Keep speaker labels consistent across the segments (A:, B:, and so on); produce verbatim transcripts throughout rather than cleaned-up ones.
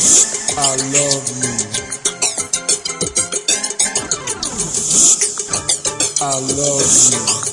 A: I love you. I love you.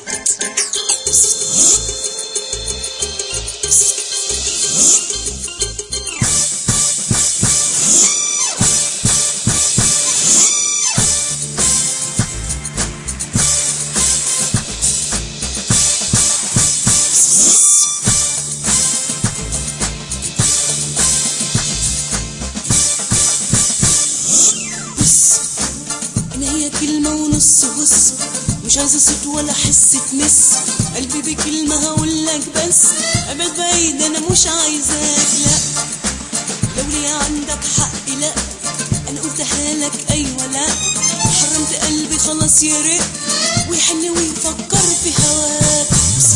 B: كلمة ونص بص، مش عايزة صوت ولا حس تمس قلبي بكلمة هقولك بس، أبعد بعيد أنا مش عايزاك. لأ لو ليا عندك حق لأ، أنا قلتها لك أيوة لأ، حرمت قلبي خلاص يرق ويحن ويفكر في هواك.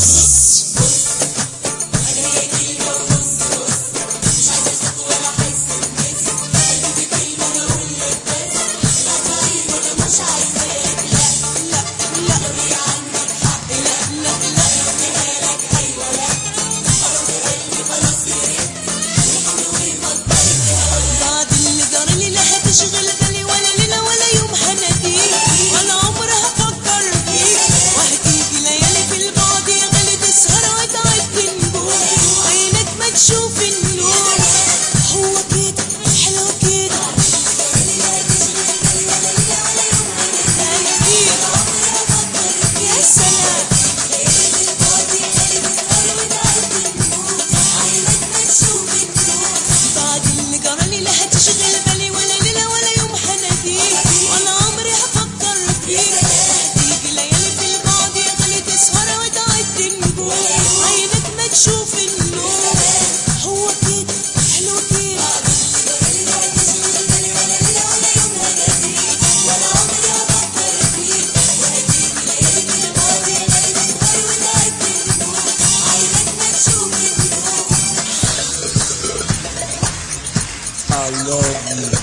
A: I love you.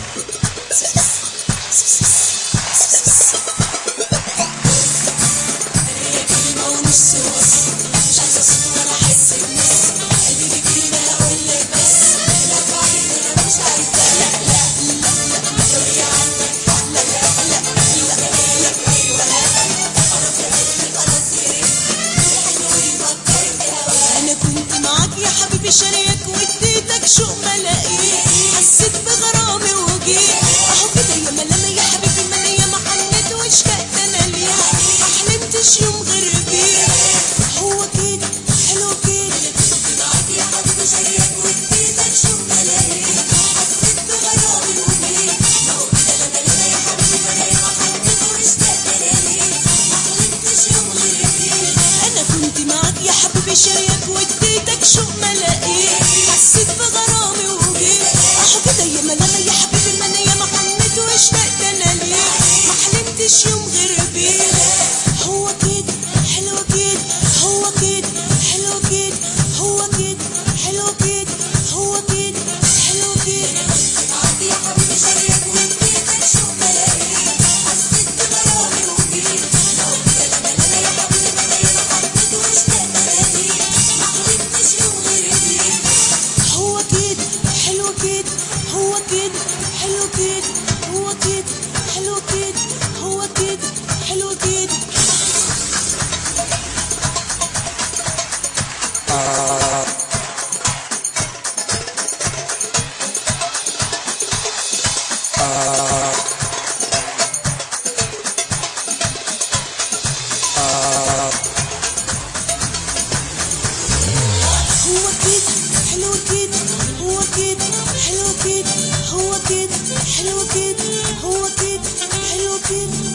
B: أنا كنت معاك يا حبيبي شاريك واديتك شوق ملاقيه، حسيت بغرامي وجيت اهو كده يا ملامة يا حبيبي، ما انا ياما حنيت واشتقت انا ليها، ما حلمتش يوم غير بيه. هو كده حلو كده، كنت معاك يا حبيبي شاريك واديتك شوق ملاقيه، حسيت بغرامي وجيت اهو كده يا ملامة يا حبيبي، ما انا ياما حنيت واشتقت انا ليها، ما حلمتش يوم غير بيه. انا كنت معاك يا حبيبي شاريك واديتك شوق ملاقيه، حسيت بغرامي وجيت اهو كده يا ملامة يا حبيبي، ما انا ياما حنيت واشتقت انا ليه، ما حلمتش يوم غير بيه. هو كده حلو كده، هو كده حلو كده، هو كده حلو كده، هو كده حلو كده. معاك يا حبيبي شاريك واديتك شوق ملاقيه، حسيت بغرامي وجيت اهو كده يا ملامة يا حبيبي، ما انا ياما حنيت واشتقت انا ليه، ما حلمتش يوم غير بيه. هو كده حلو كده، هو كده حلو كده، هو كده حلو كده، هو كده حلو كده.
A: Uh, uh, uh.
B: هو كده حلو كده، هو كده حلو كده، هو كده حلو كده، هو كده حلو كده.